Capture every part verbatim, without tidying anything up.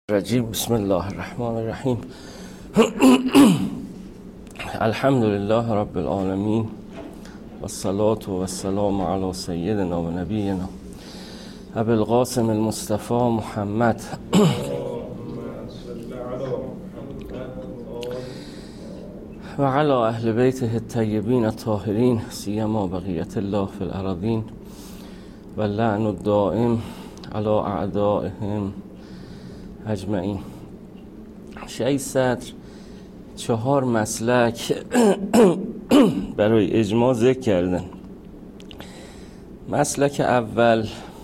رجیم. بسم الله الرحمن الرحیم. الحمد لله رب العالمین و الصلاة و السلام علی سیدنا و نبینا ابی القاسم المصطفى محمد و علی اهل بیته الطیبین الطاهرین سیما بقیت الله فی الارضین و اللعن الدائم علی اعدائهم اجمعین. شیخ صدر چهار مسلک برای اجماع ذکر کردن. مسلک اول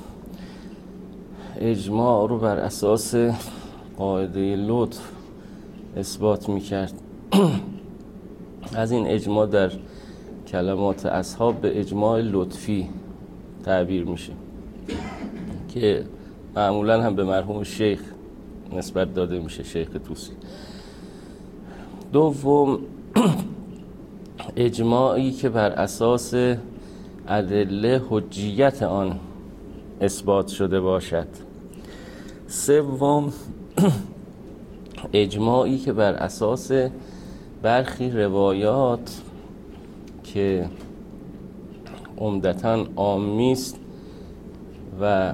اجماع رو بر اساس قاعده لطف اثبات میکرد. از این اجماع در کلمات اصحاب به اجماع لطفی تعبیر میشه که معمولا هم به مرحوم شیخ نسبت داده میشه، شیخ طوسی. دوم اجماعی که بر اساس ادله حجیت آن اثبات شده باشد. سوم اجماعی که بر اساس برخی روایات که عمدتاً عامی است و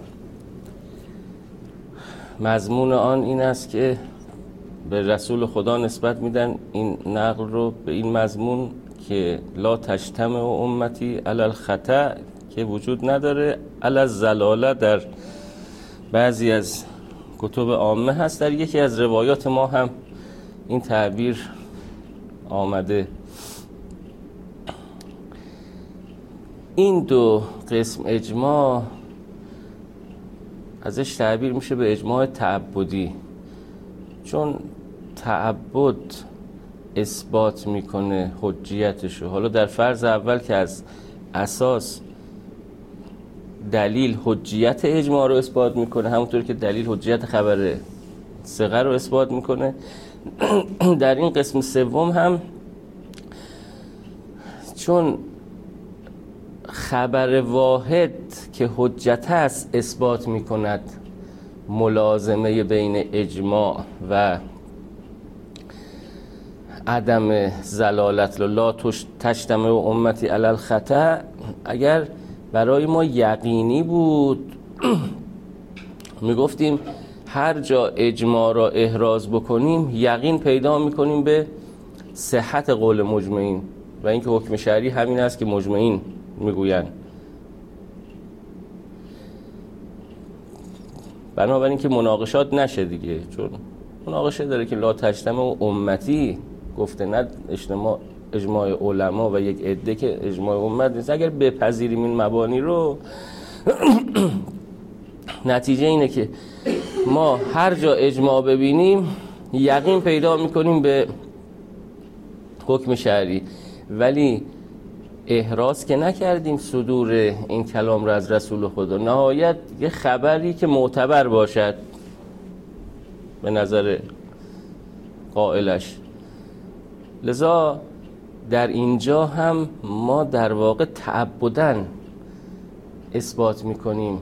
مضمون آن این است که به رسول خدا نسبت میدن این نقل رو به این مضمون که لا تجتمع امتی علی الخطأ که وجود نداره، علی الضلاله در بعضی از کتب عامه هست. در یکی از روایات ما هم این تعبیر آمده. این دو قسم اجماع ازش تعبیر میشه به اجماع تعبدی، چون تعبد اثبات میکنه حجیتشو. حالا در فرض اول که از اساس دلیل حجیت اجماع رو اثبات میکنه، همونطور که دلیل حجیت خبر ثقه رو اثبات میکنه، در این قسم سوم هم چون خبر واحد که حجت است اثبات میکند ملازمه بین اجماع و عدم زلالت. لا تجتمع امتی علی الخطأ اگر برای ما یقینی بود میگفتیم هر جا اجماع را احراز بکنیم یقین پیدا میکنیم به صحت قول مجمعین و اینکه حکم شرعی همین است که مجمعین میگوین. بنابراین که مناقشات نشه دیگه، چون مناقشه داره که لا تجتمع امتی گفته، نه اجتماع اجماع علما و یک عده که اجماع امت نیست. اگر بپذیریم این مبانی رو نتیجه اینه که ما هر جا اجماع ببینیم یقین پیدا میکنیم به حکم شرعی، ولی احراز که نکردیم صدور این کلام را از رسول خدا. نهایت یه خبری که معتبر باشد به نظر قائلش. لذا در اینجا هم ما در واقع تعبداً اثبات میکنیم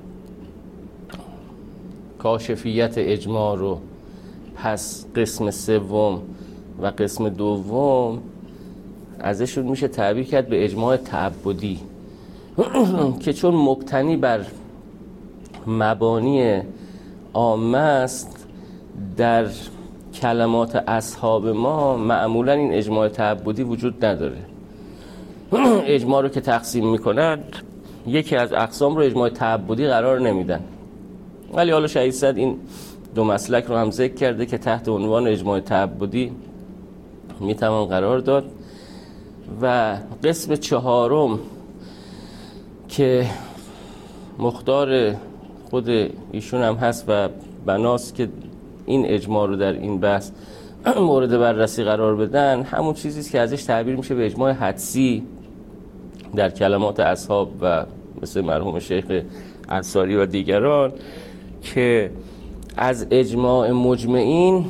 کاشفیت اجماع رو. پس قسم سوم و قسم دوم ازشون میشه تعبیر کرد به اجماع تعبدی که چون مبتنی بر مبانی عامه است، در کلمات اصحاب ما معمولا این اجماع تعبدی وجود نداره. اجماع رو که تقسیم میکنند یکی از اقسام رو اجماع تعبدی قرار نمیدن، ولی حالا شیخ صدر این دو مسلک رو هم ذکر کرده که تحت عنوان اجماع تعبدی میتوان قرار داد. و قسم چهارم که مختار خود ایشون هم هست و بناست که این اجماع رو در این بحث مورد بررسی قرار بدن، همون چیزیست که ازش تعبیر میشه به اجماع حدسی در کلمات اصحاب و مثل مرحوم شیخ انصاری و دیگران، که از اجماع مجمعین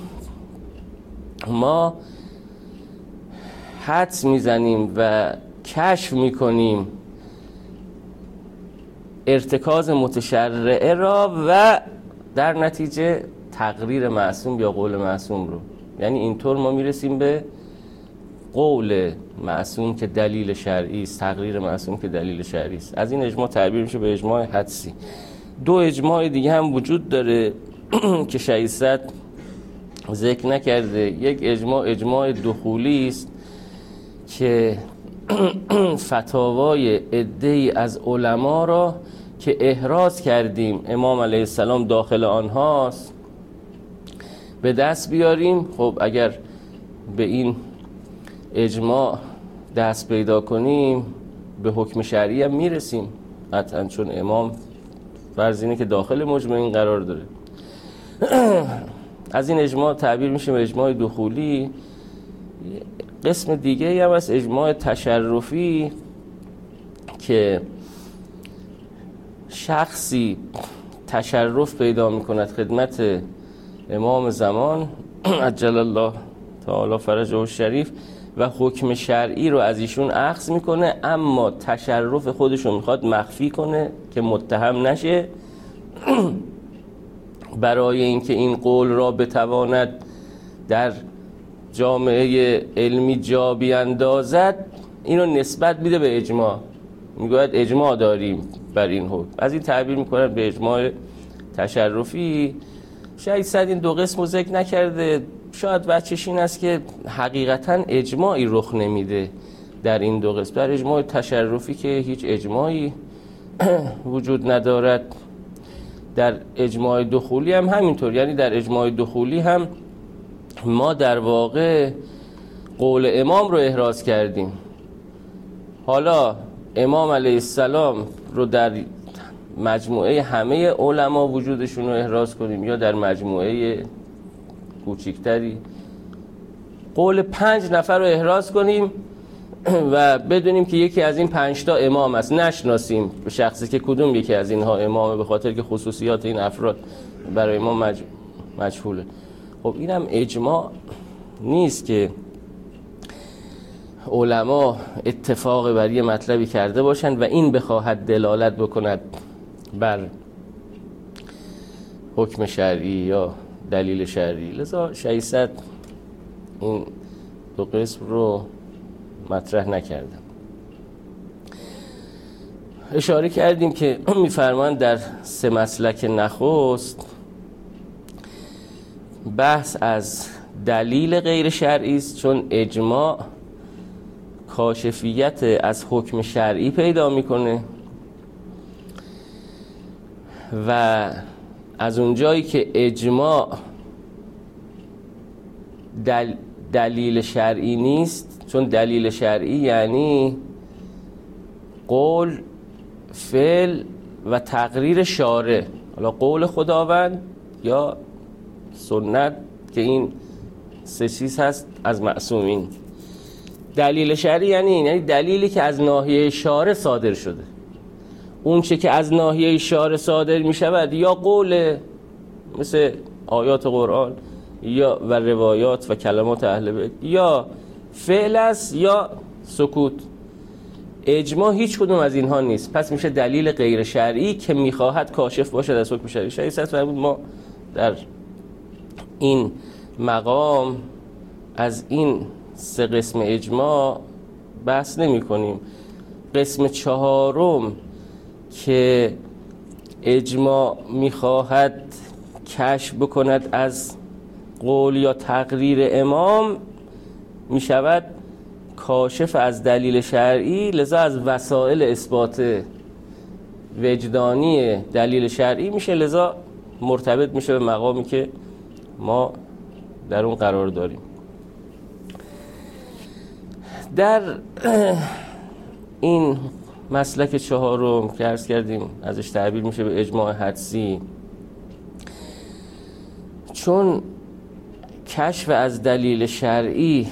ما حدس میزنیم و کشف میکنیم ارتکاز متشرعه را و در نتیجه تقریر معصوم یا قول معصوم رو. یعنی اینطور ما میرسیم به قول معصوم که دلیل شرعی است، تقریر معصوم که دلیل شرعی است. از این اجماع تعبیر میشه به اجماع حدسی. دو اجماع دیگه هم وجود داره که شهید صدر ذکر نکرده. یک اجماع اجماع دخولی است که فتاوای عده‌ای از علما را که احراز کردیم امام علیه السلام داخل آنهاست به دست بیاریم. خب اگر به این اجماع دست پیدا کنیم به حکم شرعی هم میرسیم قطعا، چون امام فرض اینه که داخل مجمعین قرار داره. از این اجماع تعبیر میشه به اجماع دخولی. قسم دیگه هم از اجماع تشرفی که شخصی تشرف پیدا میکند خدمت امام زمان عجل الله تعالی فرجه الشریف و حکم شرعی رو از ایشون اخذ میکنه، اما تشرف خودش رو میخواد مخفی کنه که متهم نشه. برای اینکه این قول را بتواند در جامعه علمی جا بیاندازد اینو نسبت میده به اجماع، میگوید اجماع داریم بر این حکم. از این تعبیر میکنن به اجماع تشرفی. شاید صد این دو قسم رو ذکر نکرده، شاید وجهش این است که حقیقتا اجماعی رخ نمیده در این دو قسم. در اجماع تشرفی که هیچ اجماعی وجود ندارد، در اجماع دخولی هم همینطور. یعنی در اجماع دخولی هم ما در واقع قول امام رو احراز کردیم. حالا امام علیه السلام رو در مجموعه همه علما وجودشون رو احراز کنیم یا در مجموعه کوچکتری قول پنج نفر رو احراز کنیم و بدونیم که یکی از این پنج تا امام است، نشناسیم به شخصی که کدوم یکی از اینها امامه به خاطر که خصوصیات این افراد برای ما مج... مجهوله. خب اینم اجماع نیست که علما اتفاق بر یه مطلبی کرده باشند و این بخواهد دلالت بکند بر حکم شرعی یا دلیل شرعی. لذا شهید صدر این دو قسم رو مطرح نکردم. اشاره کردیم که میفرمایند در سه مسلک نخست بحث از دلیل غیر شرعی است، چون اجماع کاشفیت از حکم شرعی پیدا میکنه و از اونجایی که اجماع دل دلیل شرعی نیست، چون دلیل شرعی یعنی قول، فعل و تقریر شارع، حالا قول خداوند یا سنت که این سه چیز هست از معصومین. دلیل شرعی یعنی این، یعنی دلیلی که از ناحیه شارع صادر شده. اون چه که از ناحیه شارع صادر می شود یا قول مثل آیات قرآن یا و روایات و کلمات اهل بیت، یا فعل است یا سکوت. اجماع هیچ کدوم از اینها نیست، پس میشه دلیل غیر شرعی که میخواهد کاشف باشد از حکم شرعی. شرعی فرمود ما در این مقام از این سه قسم اجماع بحث نمی کنیم. قسم چهارم که اجماع میخواهد کشف بکند از قول یا تقریر امام میشود کاشف از دلیل شرعی، لذا از وسائل اثبات وجدانی دلیل شرعی میشه، لذا مرتبط میشه به مقامی که ما در اون قرار داریم. در این مسلک چهارم که عرض کردیم ازش تعبیر میشه به اجماع حدسی، چون کشف از دلیل شرعی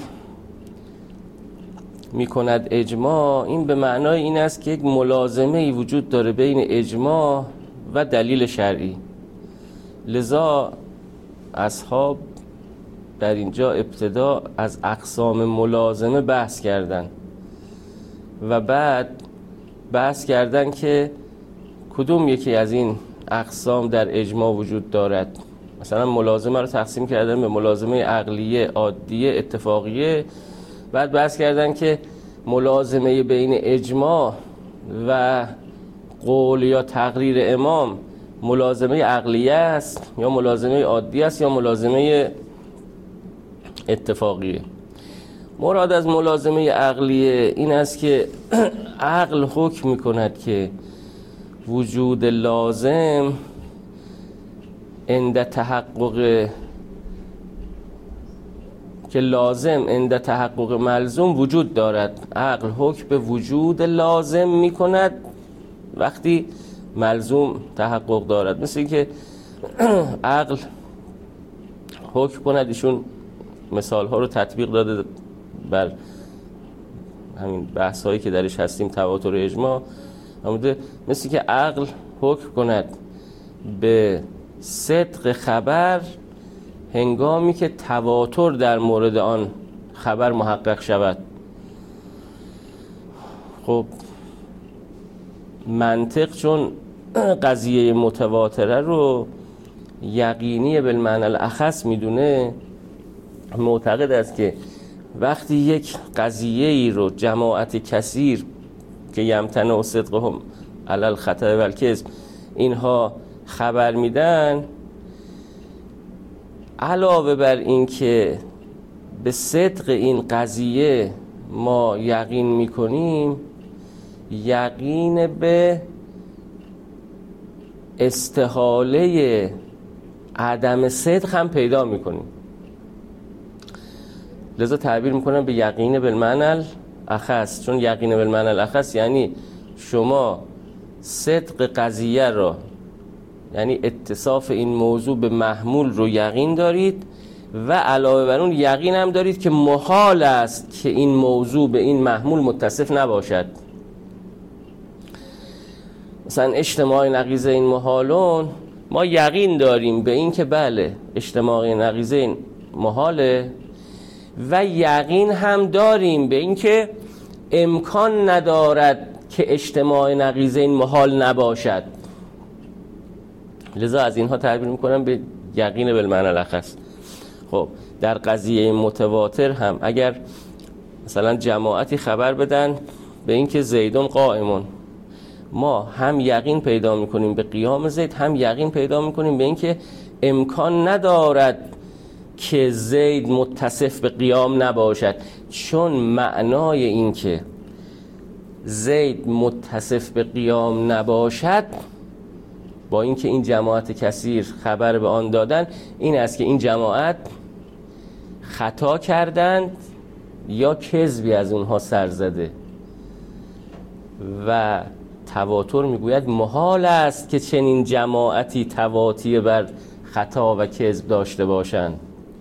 میکند اجماع، این به معنای این است که یک ملازمه ای وجود داره بین اجماع و دلیل شرعی. لذا اصحاب در اینجا ابتدا از اقسام ملازمه بحث کردن و بعد بحث کردن که کدوم یکی از این اقسام در اجماع وجود دارد. مثلا ملازمه رو تقسیم کردن به ملازمه عقلیه، عادیه، اتفاقیه. بعد بحث کردن که ملازمه بین اجماع و قول یا تقریر امام ملازمه عقلیه است یا ملازمه عادیه است یا ملازمه اتفاقیه. مراد از ملازمه عقلیه این است که عقل حکم می‌کند که وجود لازم عند تحقق که لازم عند تحقق ملزوم وجود دارد. عقل حکم به وجود لازم می‌کند وقتی ملزوم تحقق دارد. مثل این که عقل حکم کند، ایشون مثال ها رو تطبیق داده بر همین بحث هایی که درش هستیم، تواتر اجماع آمده. مثل که عقل حکم کند به صدق خبر هنگامی که تواتر در مورد آن خبر محقق شود. خب منطق چون قضیه متواتره رو یقینی بالمعنی الاخص میدونه، معتقد است که وقتی یک قضیه ای رو جماعت کثیر که یمتنع و صدقهم علی الخطأ و الکذب اینها خبر میدن، علاوه بر این که به صدق این قضیه ما یقین میکنیم، یقین به استحاله عدم صدق هم پیدا میکنیم. لذا تعبیر میکنم به یقین بالمعنی الاخص، چون یقین بالمعنی الاخص یعنی شما صدق قضیه را، یعنی اتصاف این موضوع به محمول رو یقین دارید و علاوه بر اون یقین هم دارید که محال است که این موضوع به این محمول متصف نباشد. مثلا اجتماع نقیضه این محالون، ما یقین داریم به این که بله اجتماع نقیضه این محاله و یقین هم داریم به این که امکان ندارد که اجتماع نقیضه این محال نباشد. لذا از اینها تعبیر میکنم به یقین بالمعنی الاخص. خب در قضیه متواتر هم اگر مثلا جماعتی خبر بدن به این که زیدون قائمون، ما هم یقین پیدا میکنیم به قیام زید، هم یقین پیدا میکنیم به این که امکان ندارد که زید متصف به قیام نباشد، چون معنای این که زید متصف به قیام نباشد با اینکه این جماعت کثیر خبر به آن دادن، این است که این جماعت خطا کردند یا کذبی از اونها سر زده و تواتر میگوید محال است که چنین جماعتی تواطی بر خطا و کذب داشته باشند.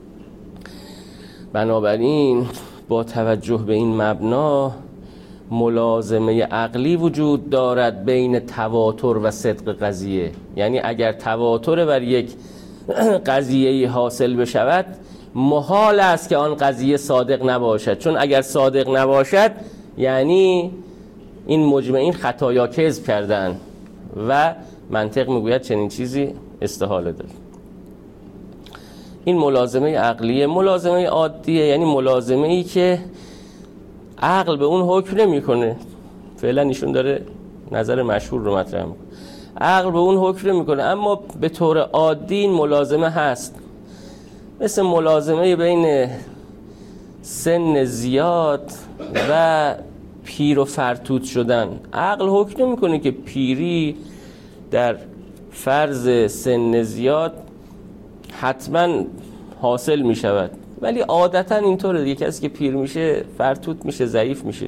بنابراین با توجه به این مبنا ملازمه عقلی وجود دارد بین تواتر و صدق قضیه. یعنی اگر تواتر بر یک قضیه حاصل بشود، محال است که آن قضیه صادق نباشد، چون اگر صادق نباشد یعنی این مجمعین خطا یا کذب کردن و منطق میگوید چنین چیزی استحاله داره. این ملازمه عقلیه. ملازمه عادیه یعنی ملازمه ای که عقل به اون حکم نمیکنه. فعلا ایشون داره نظر مشهور رو مطرح میکنه، عقل به اون حکم نمیکنه، اما به طور عادی این ملازمه هست. مثل ملازمه بین سن زیاد و پیر و فرتوت شدن. عقل حکم نمیکنه که پیری در فرض سن زیاد حتما حاصل می شود، ولی عادتا اینطوره دیگه، کسی که پیر میشه فرتوت میشه، ضعیف میشه.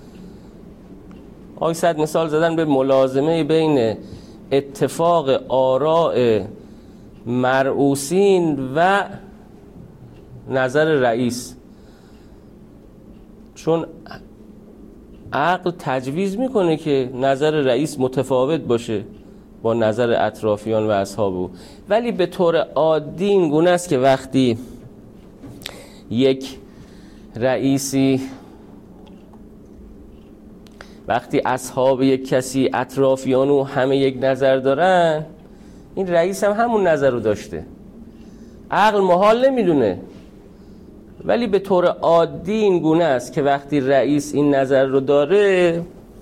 آقای صد مثال زدن به ملازمه بین اتفاق آراء مرئوسین و نظر رئیس، چون عقل تجویز میکنه که نظر رئیس متفاوت باشه با نظر اطرافیان و اصحاب او، ولی به طور عادی این گونه است که وقتی یک رئیسی، وقتی اصحاب یک کسی اطرافیان او همه یک نظر دارن، این رئیس هم همون نظر رو داشته. عقل محال نمیدونه، ولی به طور عادی این گونه است که وقتی رئیس این نظر رو داره،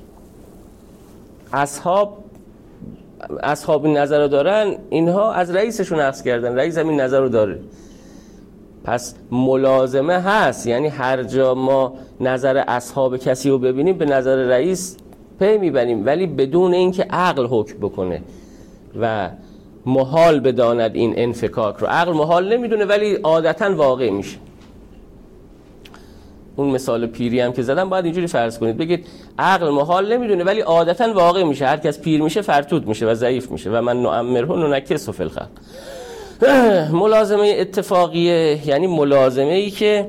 اصحاب اصحاب این نظر رو دارن، اینها از رئیسشون اخذ کردن، رئیس هم این نظر رو داره. پس ملازمه هست، یعنی هر جا ما نظر اصحاب کسی رو ببینیم به نظر رئیس پی میبریم، ولی بدون اینکه عقل حکم بکنه و محال بداند این انفکاک رو. عقل محال نمیدونه ولی عادتا واقع میشه. اون مثال پیری هم که زدم باید اینجوری فرض کنید، بگید عقل محال نمیدونه ولی عادتا واقع میشه. هر کس پیر میشه فرتود میشه و ضعیف میشه و من نعمره ننکسه فی الخلق. ملازمه اتفاقیه یعنی ملازمه ای که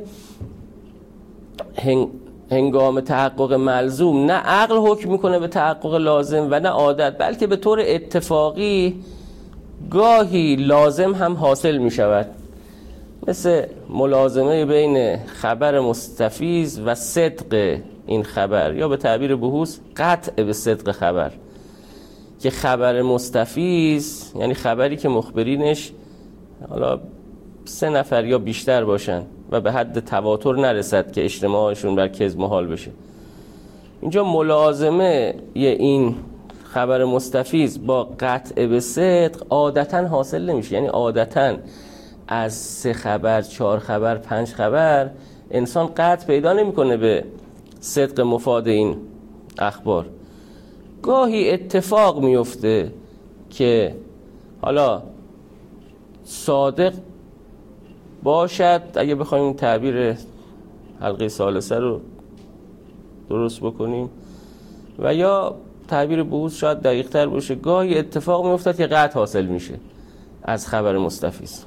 هنگام تحقق ملزوم نه عقل حکم میکنه به تحقق لازم و نه عادت، بلکه به طور اتفاقی گاهی لازم هم حاصل میشود، مثل ملازمه بین خبر مستفیض و صدق این خبر، یا به تعبیر بحوث قطع به صدق خبر. که خبر مستفیض یعنی خبری که مخبرینش حالا سه نفر یا بیشتر باشن و به حد تواتر نرسد که اجتماعشون بر کذب محال بشه. اینجا ملازمه این خبر مستفیض با قطع به صدق عادتا حاصل نمیشه، یعنی عادتا از سه خبر، چهار خبر، پنج خبر انسان قطع پیدا نمیکنه به صدق مفاد این اخبار. گاهی اتفاق میفته که حالا صادق باشد، اگه بخوایم تعبیر حلقه ثالثه رو درست بکنیم، و یا تعبیر بحوث شاید دقیق تر باشه، گاهی اتفاق میفتد که قطع حاصل میشه از خبر مستفیض.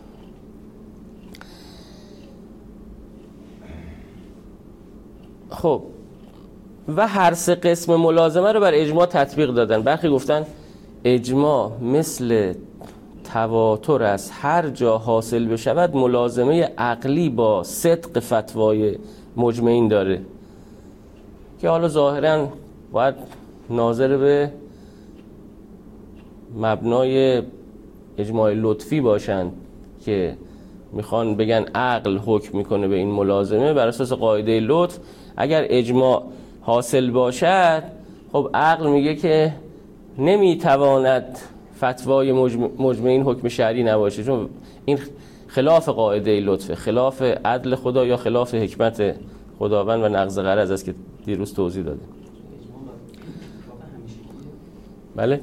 خب و هر سه قسم ملازمه رو بر اجماع تطبیق دادن. برخی گفتن اجماع مثل تواتر است، هر جا حاصل بشود ملازمه عقلی با صدق فتوای مجمعین داره، که حالا ظاهرا باید ناظر به مبنای اجماع لطفی باشند که میخوان بگن عقل حکم میکنه به این ملازمه بر اساس قاعده لطف. اگر اجماع حاصل باشد خب عقل میگه که نمیتواند فتوای مجمعین حکم شرعی نباشه، چون این خلاف قاعده لطفه، خلاف عدل خدا یا خلاف حکمت خداوند و نقض غرض است که دیروز توضیح داده. بله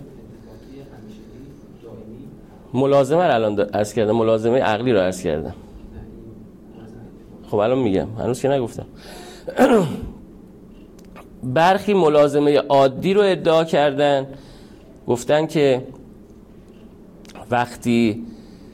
ملازمه رو الان عرض کردم، ملازمه عقلی رو عرض کردم. خب الان میگم، هنوز که نگفتم. برخی ملازمه عادی رو ادعا کردن، گفتن که وقتی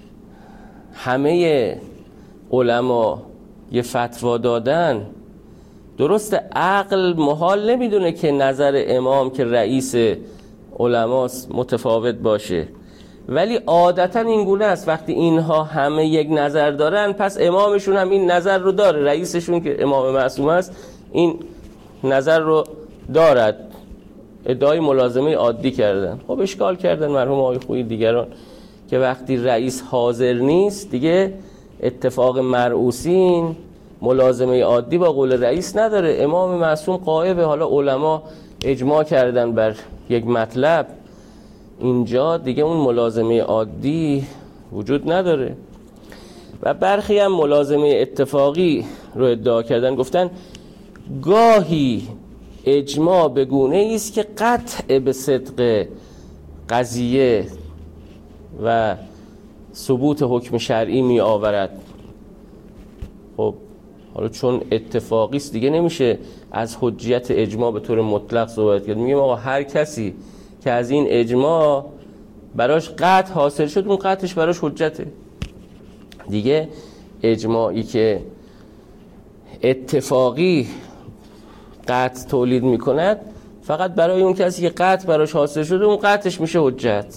همه علما یه فتوا دادن، درست عقل محال نمیدونه که نظر امام که رئیس علماست متفاوت باشه، ولی عادتا این گونه است، وقتی اینها همه یک نظر دارن پس امامشون هم این نظر رو داره، رئیسشون که امام معصوم است این نظر رو دارد. ادعای ملازمه عادی کردن. خب اشکال کردن مرحوم آقای خویی دیگران که وقتی رئیس حاضر نیست دیگه اتفاق مرعوسین ملازمه عادی با قول رئیس نداره، امام معصوم غایبه، حالا علما اجماع کردن بر یک مطلب، اینجا دیگه اون ملازمه عادی وجود نداره. و برخی هم ملازمه اتفاقی رو ادعا کردن، گفتن گاهی اجماع به گونه است که قطع به صدق قضیه و ثبوت حکم شرعی می آورد. خب حالا چون اتفاقی است دیگه نمیشه از حجیت اجماع به طور مطلق صحبت کرد. میگم آقا هر کسی که از این اجماع براش قطع حاصل شد اون قطعش براش حجته دیگه. اجماعی که اتفاقی قطع تولید میکند فقط برای اون کسی که قطع براش حاصل شده اون قطعش میشه حجت.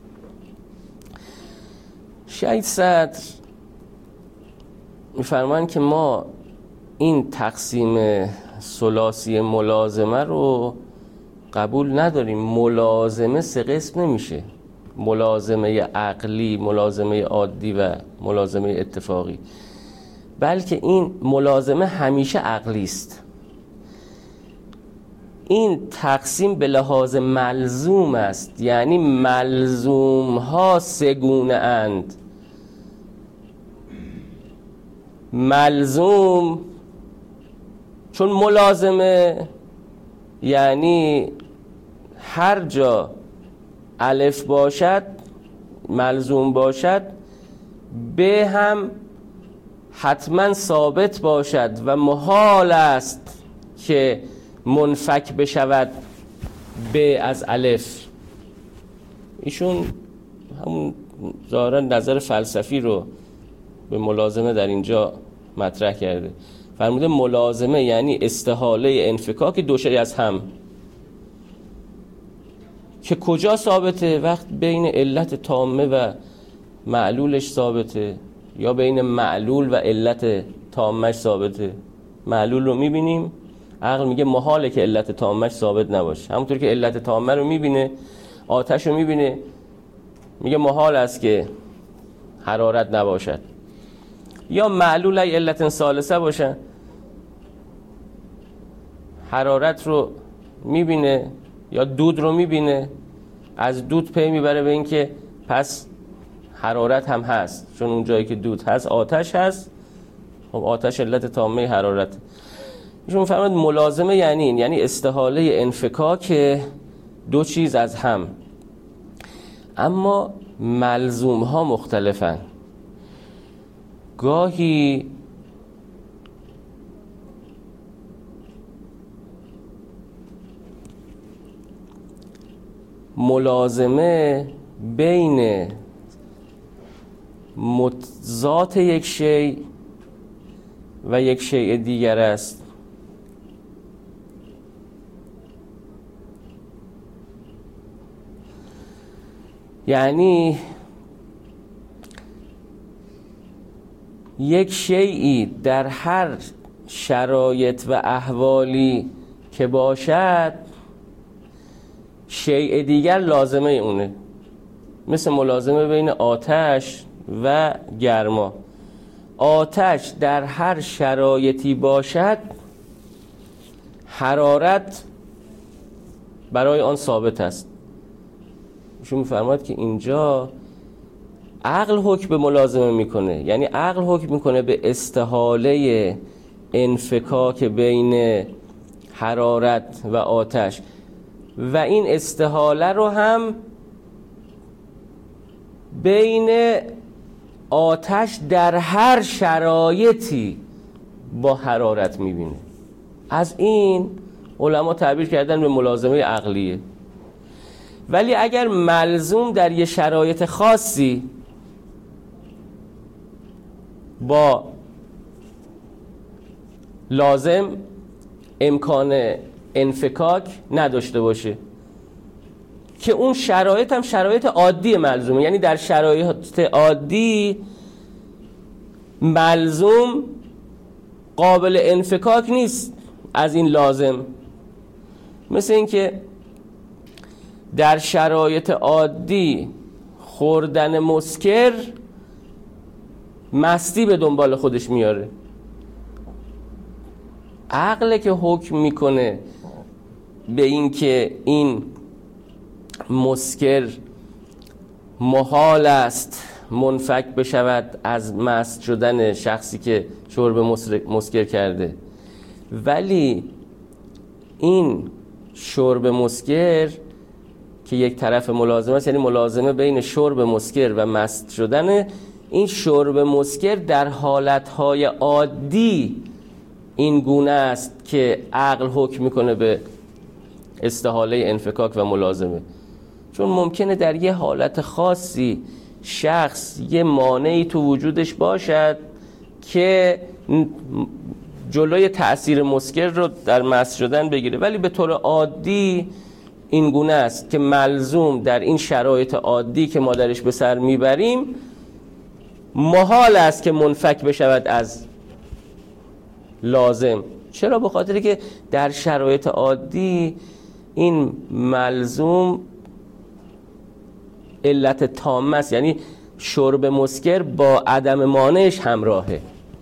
شهید صدر میفرمایند که ما این تقسیم ثلاثی ملازمه رو قبول نداریم. ملازمه سه قسم نمیشه. ملازمه عقلی، ملازمه عادی و ملازمه اتفاقی، بلکه این ملازمه همیشه عقلی است. این تقسیم به لحاظ ملزوم است، یعنی ملزوم ها سه گونه اند. ملزوم چون ملازمه یعنی هر جا الف باشد، ملزوم باشد، به هم حتما ثابت باشد و محال است که منفک بشود به از الف. ایشون همون ظاهرا نظر فلسفی رو به ملازمه در اینجا مطرح کرده. فرموده ملازمه یعنی استحاله انفکاک دو شی از هم، که کجا ثابته؟ وقت بین علت تامه و معلولش ثابته، یا بین معلول و علت تامش ثابته. معلول رو میبینیم، عقل میگه محاله که علت تامش ثابت نباشه. همونطور که علت تامه رو میبینه، آتش رو میبینه، میگه محال است که حرارت نباشد. یا معلول ای علت ثالثه باشه، حرارت رو میبینه یا دود رو میبینه، از دود پی میبره به این که پس حرارت هم هست، چون اون جایی که دود هست آتش هست. خب آتش علت تامه حرارت. ایشون فرمود ملازمه یعنی این، یعنی استحاله انفکاک دو چیز از هم. اما ملزوم ها مختلفن. گاهی ملازمه بین ذات یک شیء و یک شیء دیگر است. یعنی یک شیئی در هر شرایط و احوالی که باشد، شیء دیگر لازمه اونه. مثل ملازمه بین آتش و گرما. آتش در هر شرایطی باشد، حرارت برای آن ثابت است. ایشون می‌فرماید که اینجا عقل حکم به ملازمه میکنه، یعنی عقل حکم میکنه به استحاله انفکاک بین حرارت و آتش، و این استحاله رو هم بین آتش در هر شرایطی با حرارت میبینه. از این علما تعبیر کردن به ملازمه عقلیه. ولی اگر ملزوم در یه شرایط خاصی با لازم امکان انفکاک نداشته باشه، که اون شرایط هم شرایط عادی ملزومه، یعنی در شرایط عادی ملزوم قابل انفکاک نیست از این لازم. مثل این که در شرایط عادی خوردن مسکر مستی به دنبال خودش میاره. عقل که حکم میکنه به این که این مسکر محال است منفک بشود از مست شدن شخصی که شرب مسکر کرده، ولی این شرب مسکر که یک طرف ملازمه است، یعنی ملازمه بین شرب مسکر و مست شدن، این شرب مسکر در حالتهای عادی این گونه است که عقل حکم میکنه به استحاله انفکاک و ملازمه. چون ممکنه در یه حالت خاصی شخص یه مانعی تو وجودش باشد که جلوی تأثیر مسکر رو در مست شدن بگیره، ولی به طور عادی این گونه است که ملزوم در این شرایط عادی که ما درش به سر میبریم محال است که منفک بشود از لازم. چرا؟ به خاطری که در شرایط عادی این ملزوم علت تامه است، یعنی شرب مسکر با عدم مانعش همراهه.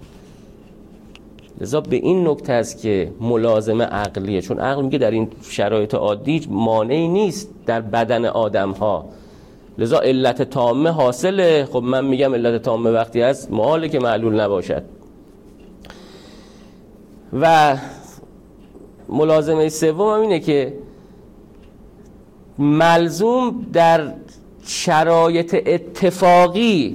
لذا به این نکته است که ملازمه عقلیه، چون عقل میگه در این شرایط عادی مانعی نیست در بدن آدم ها، لذا علت تامه حاصله. خب من میگم علت تامه وقتی هست محاله که معلول نباشد. و ملازمه سوم هم اینه که ملزوم در شرایط اتفاقی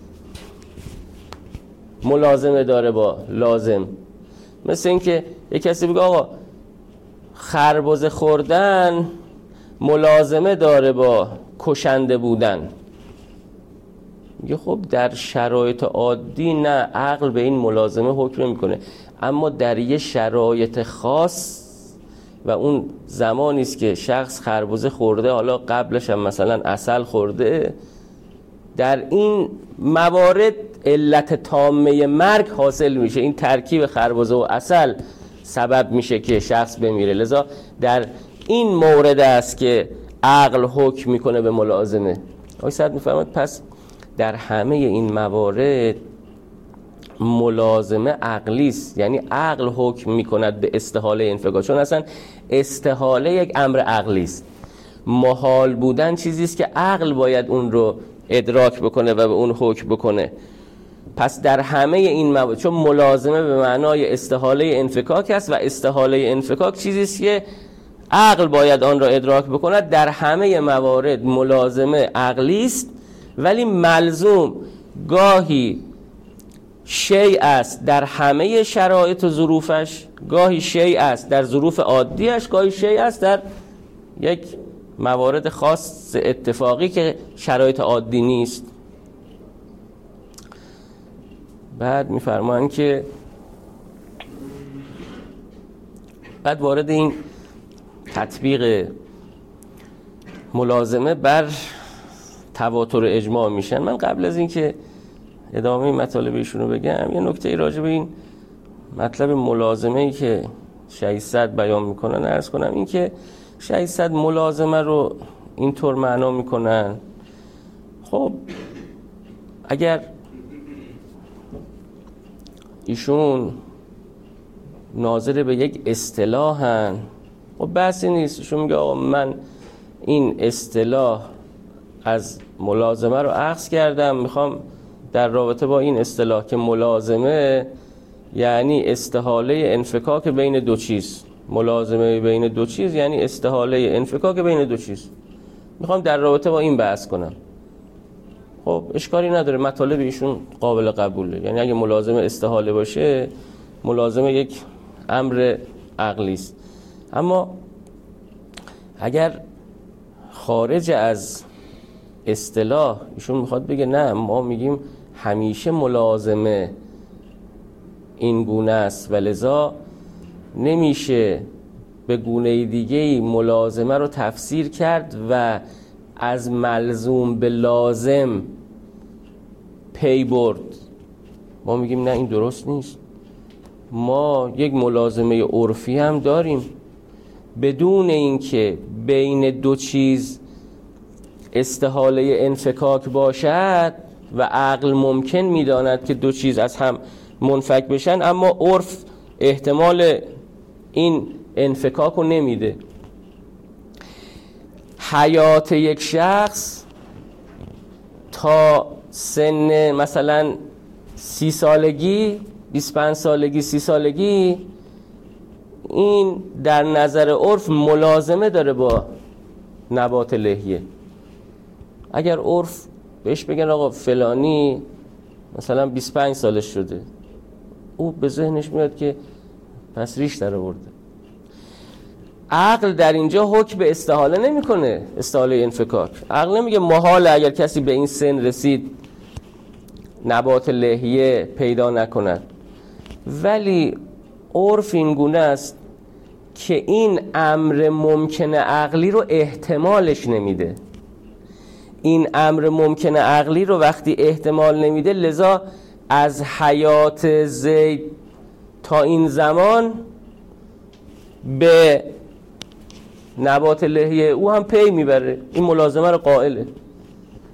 ملازمه داره با لازم. مثل اینکه یک کسی بگه آقا خربزه خوردن ملازمه داره با کشنده بودن، میگه خب در شرایط عادی نه، عقل به این ملازمه حکم نمیکنه، اما در یه شرایط خاص و اون زمانی است که شخص خربزه خورده، حالا قبلش هم مثلا عسل خورده، در این موارد علت تامه مرگ حاصل میشه. این ترکیب خربزه و عسل سبب میشه که شخص بمیره. لذا در این مورد است که عقل حکم میکنه به ملازمه. آقای سعد میفرماید پس در همه این موارد ملازمه عقلی است، یعنی عقل حکم میکند به استحاله انفکاک، چون اصلا استحاله یک امر عقلی است. محال بودن چیزی است که عقل باید اون رو ادراک بکنه و به اون حکم بکنه. پس در همه این موارد، چون ملازمه به معنای استحاله انفکاک است و استحاله انفکاک چیزی است که عقل باید آن را ادراک بکند، در همه موارد ملازمه عقلی است، ولی ملزوم گاهی شیء است در همه شرایط و ظروفش، گاهی شیء است در ظروف عادیش، گاهی شیء است در یک موارد خاص اتفاقی که شرایط عادی نیست. بعد میفرمایند که بعد وارد این تطبیق ملازمه بر تواتر اجماع میشن. من قبل از این که ادامه مطالب ایشونو بگم یه نکته راجع به این مطلب ملازمه ای که شهید سعد بیان میکنن عرض کنم. این که شهید سعد ملازمه رو اینطور معنا میکنن، خب اگر ایشون ناظر به یک اصطلاحن، خب بحثی نیست. ایشون میگه آقا من این اصطلاح از ملازمه رو اخذ کردم، میخوام در رابطه با این اصطلاح که ملازمه یعنی استحاله انفکاک بین دو چیز، ملازمه بین دو چیز یعنی استحاله انفکاک بین دو چیز، میخوام در رابطه با این بحث کنم. خب اشکالی نداره، مطالب ایشون قابل قبوله. یعنی اگه ملازمه استحاله باشه، ملازمه یک امر عقلی است. اما اگر خارج از اصطلاح ایشون میخواد بگه نه، ما میگیم همیشه ملازمه این گونه است و لذا نمیشه به گونه دیگه‌ای ملازمه رو تفسیر کرد و از ملزوم به لازم پی برد. ما میگیم نه، این درست نیست. ما یک ملازمه عرفی هم داریم، بدون اینکه بین دو چیز استحاله انفکاک باشد و عقل ممکن میداند که دو چیز از هم منفک بشن، اما عرف احتمال این انفکاک رو نمیده. حیات یک شخص تا سن مثلا سی سالگی، بیست و پنج سالگی، سی سالگی، این در نظر عرف ملازمه داره با نبات لحیه. اگر عرف بهش بگن آقا فلانی مثلا بیست و پنج سالش شده، او به ذهنش میاد که پس ریش در آورده. عقل در اینجا حکم به استحاله نمیکنه، استحاله انفکاک. عقل نمیگه محاله اگر کسی به این سن رسید نبات لحیه پیدا نکند، ولی عرف این گونه است که این امر ممکن عقلی رو احتمالش نمیده. این امر ممکن عقلی رو وقتی احتمال نمیده، لذا از حیات زید تا این زمان به نبات لحیه او هم پی میبره، این ملازمه رو قائله.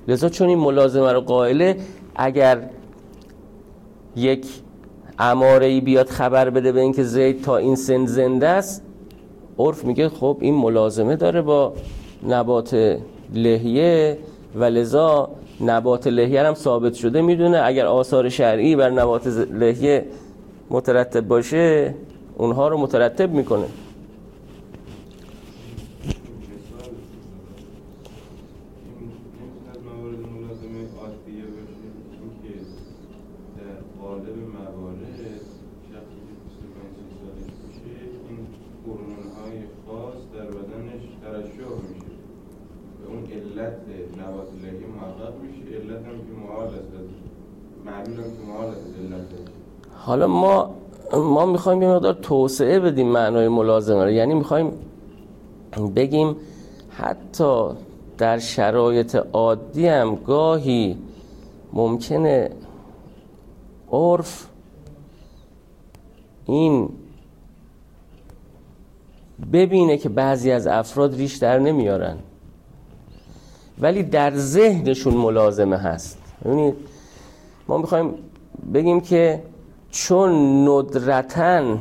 لذا چون این ملازمه رو قائله، اگر یک اماره‌ای بیاد خبر بده به اینکه زید تا این سن زنده است، عرف میگه خب این ملازمه داره با نبات لحیه و لذا نبات لحیه هم ثابت شده میدونه، اگر آثار شرعی بر نبات لحیه مترتب باشه اونها رو مترتب میکنه. حالا ما ما میخوایم یه مقدار توسعه بدیم معنای ملازمه رو، یعنی میخوایم بگیم حتی در شرایط عادی هم گاهی ممکنه عرف این ببینه که بعضی از افراد ریش در نمیارن ولی در ذهنشون ملازمه هست. یعنی ما میخوایم بگیم که چون ندرتاً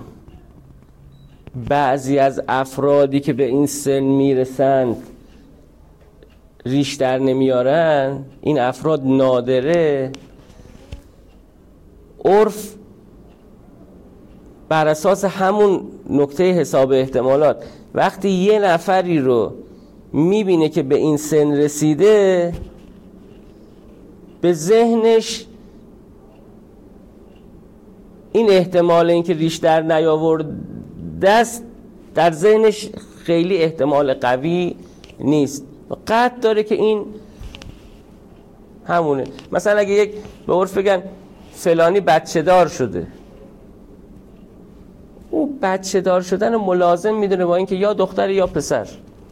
بعضی از افرادی که به این سن میرسند ریش در نمیارن، این افراد نادره، عرف بر اساس همون نکته حساب احتمالات وقتی یه نفری رو میبینه که به این سن رسیده، به ذهنش این احتمال اینکه ریش در نیاورده است در ذهنش خیلی احتمال قوی نیست، قطع داره که این همونه. مثلا اگه یک به عرف بگن فلانی بچه دار شده، اون بچه دار شدن ملازم میدونه با اینکه یا دختر یا پسر،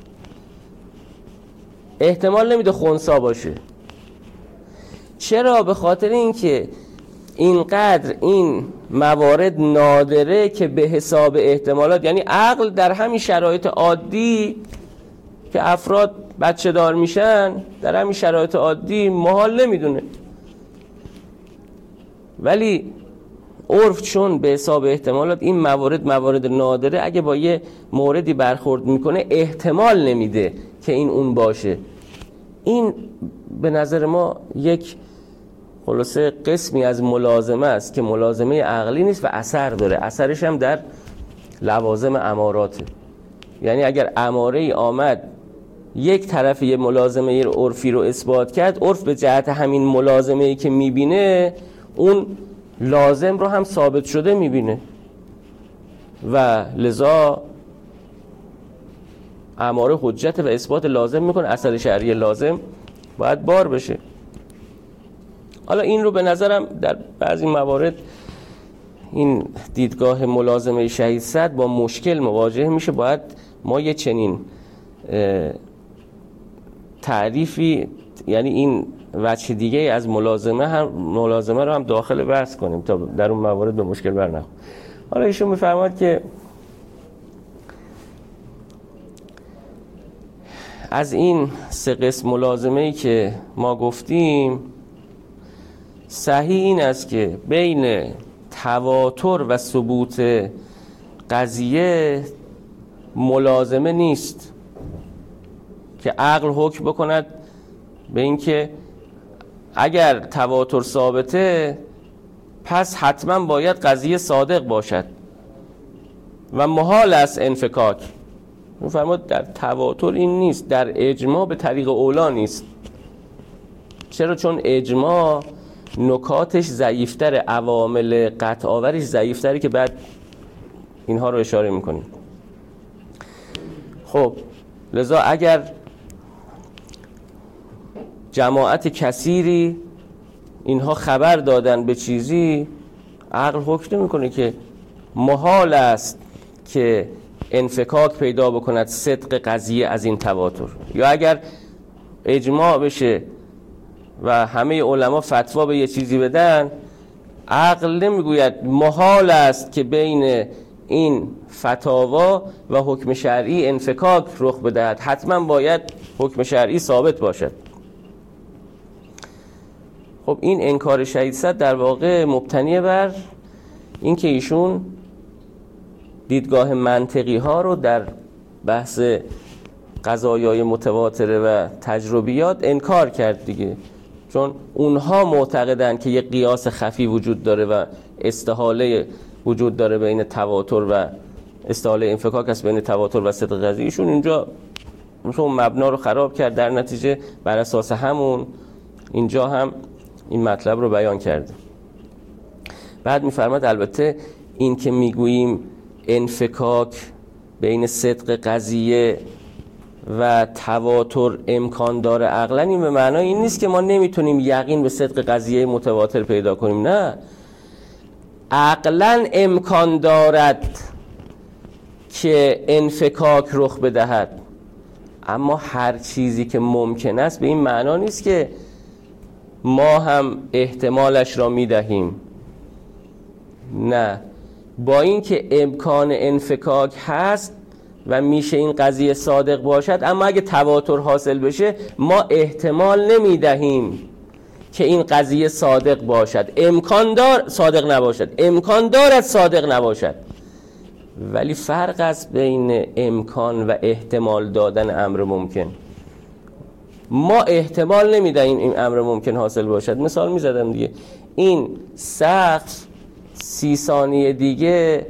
احتمال نمیده خنثی باشه. چرا؟ به خاطر اینکه اینقدر این موارد نادره که به حساب احتمالات، یعنی عقل در همین شرایط عادی که افراد بچه دار میشن، در همین شرایط عادی محال نمیدونه، ولی عرف چون به حساب احتمالات این موارد موارد نادره، اگه با یه موردی برخورد میکنه احتمال نمیده که این اون باشه. این به نظر ما یک خلاصه قسمی از ملازمه است که ملازمه عقلی نیست و اثر داره، اثرش هم در لوازم اماراته. یعنی اگر اماره ای آمد یک طرف یه ملازمه عرفی رو اثبات کرد، عرف به جهت همین ملازمه ای که میبینه اون لازم رو هم ثابت شده میبینه و لذا اماره حجت و اثبات لازم میکنه، اثر شرعی لازم باید بار بشه. حالا این رو به نظرم در بعضی موارد این دیدگاه ملازمه شهید صدر با مشکل مواجه میشه. باید ما یه چنین تعریفی، یعنی این وجه دیگه از ملازمه هم ملازمه رو هم داخل بحث کنیم تا در اون موارد به مشکل برنخوریم. حالا ایشون میفرماد که از این سه قسم ملازمه‌ای که ما گفتیم، صحیح این است که بین تواتر و ثبوت قضیه ملازمه نیست که عقل حکم بکند به این که اگر تواتر ثابته پس حتما باید قضیه صادق باشد و محال است انفکاک. می‌فرماد در تواتر این نیست، در اجماع به طریق اولا نیست. چرا؟ چون اجماع نکاتش ضعیفتر، عوامل قطع آورش ضعیفتره که بعد اینها رو اشاره میکنیم. خب لذا اگر جماعت کثیری اینها خبر دادن به چیزی، عقل حکم نمیکنه که محال است که انفکاک پیدا بکند صدق قضیه از این تواتر. یا اگر اجماع بشه و همه علما فتوا به یه چیزی بدن، عقل نمیگوید محال است که بین این فتاوا و حکم شرعی انفکاک رخ بدهد، حتما باید حکم شرعی ثابت باشد. خب این انکار شهید صدر در واقع مبتنی بر این که ایشون دیدگاه منطقی ها رو در بحث قضایای متواتره و تجربیات انکار کرد دیگه، چون اونها معتقدن که یک قیاس خفی وجود داره و استحاله وجود داره بین تواتر و استحاله انفکاک است بین تواتر و صدق قضیه. ایشون اینجا اون مبنا رو خراب کرد، در نتیجه بر اساس همون اینجا هم این مطلب رو بیان کرده. بعد میفرماد البته این که میگوییم انفکاک بین صدق قضیه و تواتر امکان داره عقلا، این به معنای این نیست که ما نمیتونیم یقین به صدق قضیه متواتر پیدا کنیم، نه، عقلا امکان دارد که انفکاک رخ بدهد، اما هر چیزی که ممکن است به این معنا نیست که ما هم احتمالش را میدهیم. نه، با این که امکان انفکاک هست و میشه این قضیه صادق باشد، اما اگه تواتر حاصل بشه ما احتمال نمیدهیم که این قضیه صادق باشد، امکان دار صادق نباشد، امکان دارد صادق نباشد. ولی فرق است بین امکان و احتمال دادن امر ممکن. ما احتمال نمیدهیم این امر ممکن حاصل باشد. مثال میزدم دیگه، این سقف سی ثانیه دیگه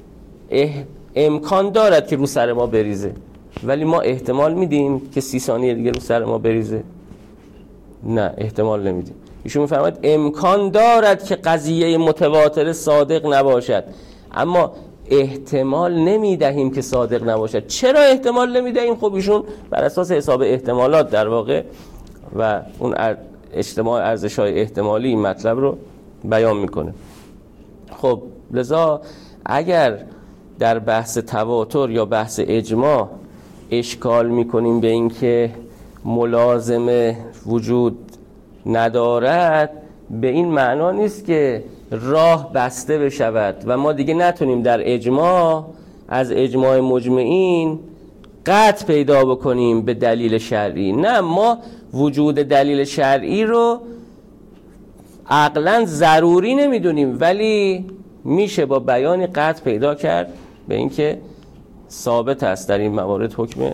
امکان دارد که رو سر ما بریزه، ولی ما احتمال میدیم که سی ثانیه دیگه رو سر ما بریزه؟ نه، احتمال نمیدیم. ایشون میفرماید امکان دارد که قضیه متواتر صادق نباشد، اما احتمال نمیدهیم که صادق نباشد. چرا احتمال نمیدهیم؟ خب ایشون بر اساس حساب احتمالات در واقع و اون اجتماع ارزش‌های احتمالی این مطلب رو بیان میکنه. خب لذا اگر در بحث تواتر یا بحث اجماع اشکال میکنیم به این که ملازمه وجود ندارد، به این معنا نیست که راه بسته بشود و ما دیگه نتونیم در اجماع از اجماع مجمعین قطع پیدا بکنیم به دلیل شرعی. نه، ما وجود دلیل شرعی رو عقلاً ضروری نمیدونیم، ولی میشه با بیان قطع پیدا کرد به اینکه ثابت است در این موارد حکم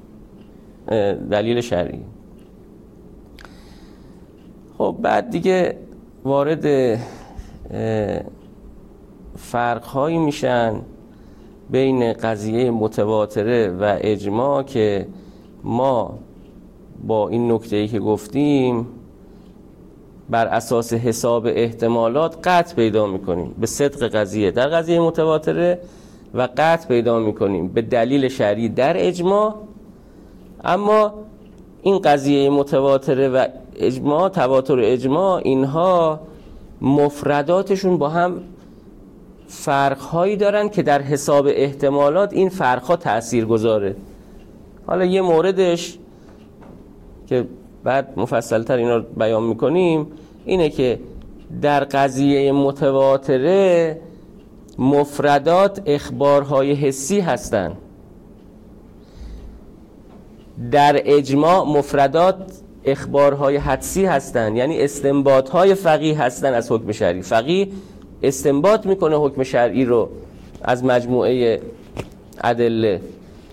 دلیل شرعی. خب بعد دیگه وارد فرق‌هایی میشن بین قضیه متواتره و اجماع که ما با این نکته‌ای که گفتیم بر اساس حساب احتمالات قطع پیدا میکنیم به صدق قضیه در قضیه متواتره و قطع پیدا میکنیم به دلیل شرعی در اجماع. اما این قضیه متواتره و اجماع، تواتر و اجماع، اینها مفرداتشون با هم فرق‌هایی دارن که در حساب احتمالات این فرق‌ها تأثیر گذاره. حالا یه موردش که بعد مفصل‌تر اینا رو بیان میکنیم اینه که در قضیه متواتره مفردات اخبارهای حسی هستند، در اجماع مفردات اخبارهای حدسی هستند، یعنی استنباطهای فقیه هستند از حکم شرعی. فقیه استنباط میکنه حکم شرعی رو از مجموعه ادله.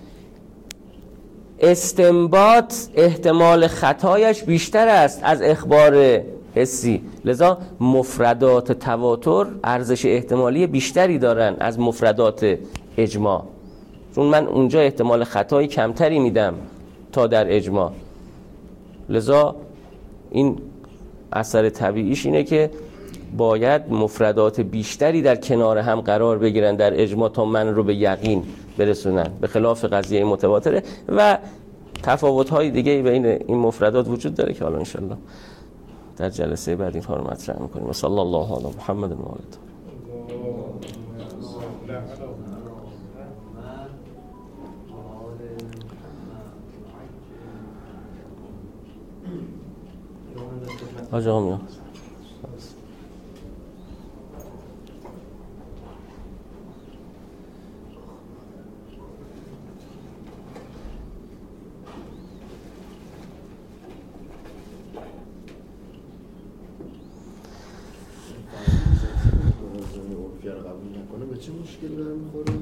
استنباط احتمال خطایش بیشتر است از اخبار حسی، لذا مفردات تواتر ارزش احتمالی بیشتری دارن از مفردات اجماع، چون من اونجا احتمال خطای کمتری میدم تا در اجماع. لذا این اثر طبیعیش اینه که باید مفردات بیشتری در کنار هم قرار بگیرن در اجماع تا من رو به یقین برسونن، به خلاف قضیه متواتره. و تفاوت‌های دیگه بین این مفردات وجود داره که حالا انشالله در جلسه بعد این رو مطرح می‌کنیم. و صلی الله علی محمد و آله. حاج آقا میاد. چه مشکلی برمیخوره؟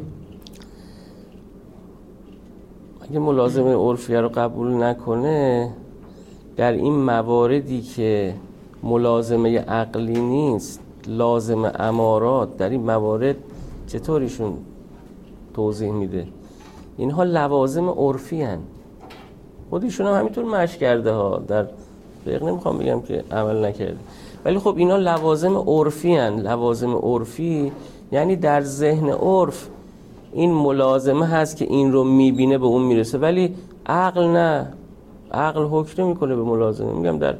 اگه ملازمه عرفیه رو قبول نکنه، در این مواردی که ملازمه عقلی نیست، لازم امارات، در این موارد چطوریشون توضیح میده؟ اینها لوازم عرفی هن. خودشون هم همینطور مشک کرده ها، در دقیق نمیخوام بگم که عمل نکرده، ولی خب اینا لوازم عرفی هن. لوازم عرفی یعنی در ذهن عرف این ملازمه هست که این رو میبینه به اون میرسه، ولی عقل نه، عقل حکم نمیکنه به ملازمه. میگم در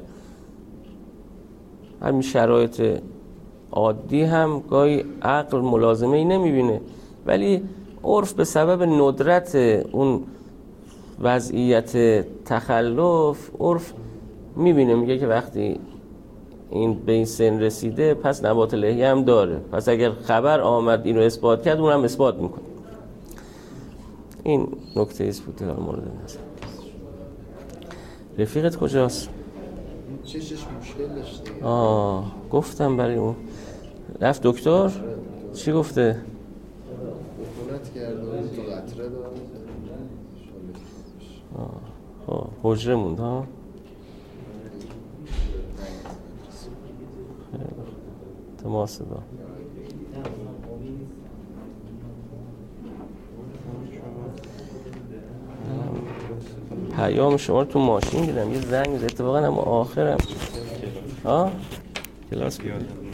همین شرایط عادی هم گاهی عقل ملازمه ای نمیبینه، ولی عرف به سبب ندرت اون وضعیت تخلف عرف میبینه، میگه که وقتی این به این سن رسیده پس نبات لحیه هم داره، پس اگر خبر آمد اینو اثبات کرد اون هم اثبات میکنه. این نکته ایست بود در مورد نظر. رفیقت کجاست؟ چشش مشکل داشته. آه گفتم برای اون رفت دکتر. چی گفته؟ عفونت کرده و تو قطره داره. آه حجره موند ها. تماس دا پیام شما رو تو ماشین دیدم، یه زنگ اتفاقا هم آخرم ها کلاس بیاد.